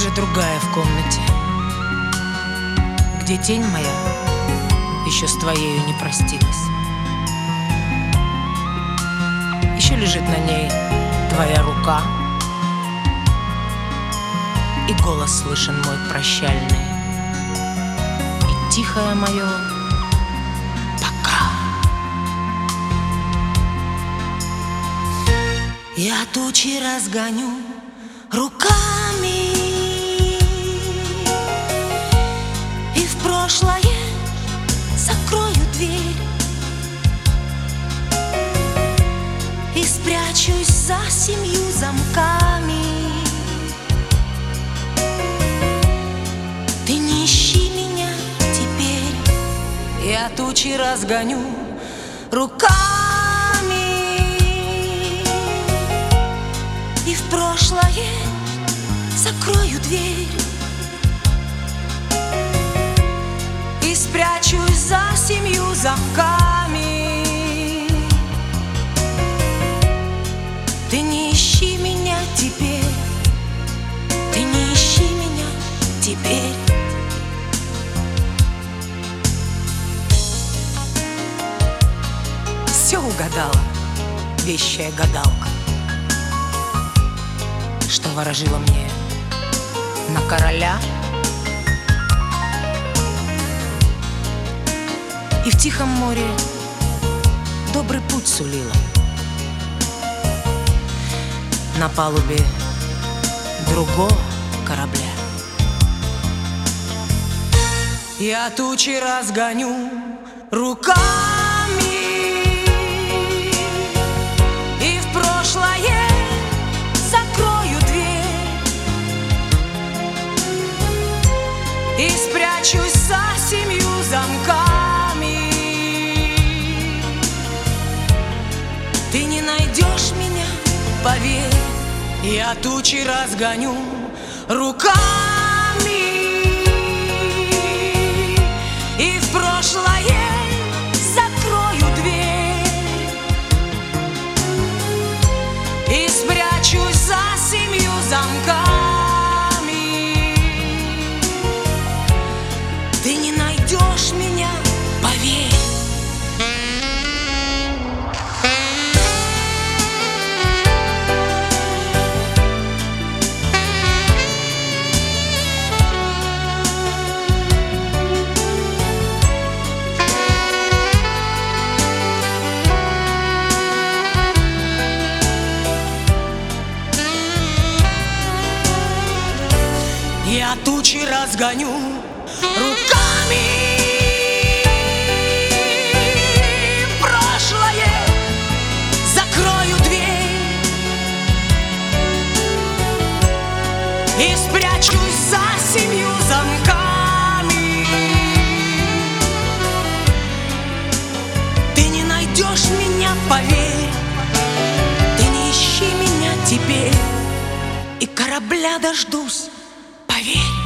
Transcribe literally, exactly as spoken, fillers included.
уже другая в комнате, где тень моя еще с твоею не простилась. Еще лежит на ней твоя рука, и голос слышен мой прощальный, и тихое мое пока. Я тучи разгоню руками, и в прошлое закрою дверь, и спрячусь за семью замками. Ты не ищи меня теперь. Я тучи разгоню руками, и в прошлое закрою дверь, и спрячусь за семью замками. Ты не ищи меня теперь, ты не ищи меня теперь. Все угадала вещая гадалка, что ворожила мне на короля, и в тихом море добрый путь сулила. На палубе другого корабля я тучи разгоню руками, и в прошлое закрою дверь, и спрячусь за семью замками. Ты не найдешь меня, поверь. Я тучи разгоню руками, и в прошлое закрою дверь, и спрячусь за семью замками. Ты не найдешь меня, поверь. Я тучи разгоню руками, в прошлое закрою дверь, и спрячусь за семью замками. Ты не найдешь меня, поверь. Ты не ищи меня теперь, и корабля дождусь, поверь.